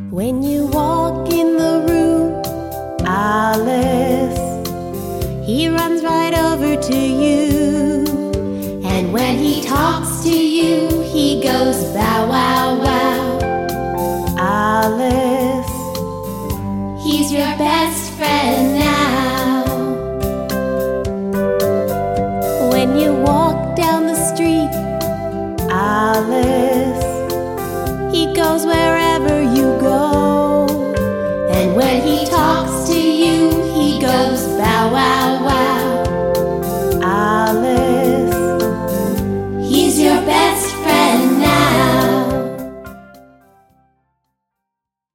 When you walk in the room, Alice, he runs right over to you. And when he talks to you, he goes bow wow wow. Alice, he's your best friend now. When you walk down the street, Alice, he goes wherever you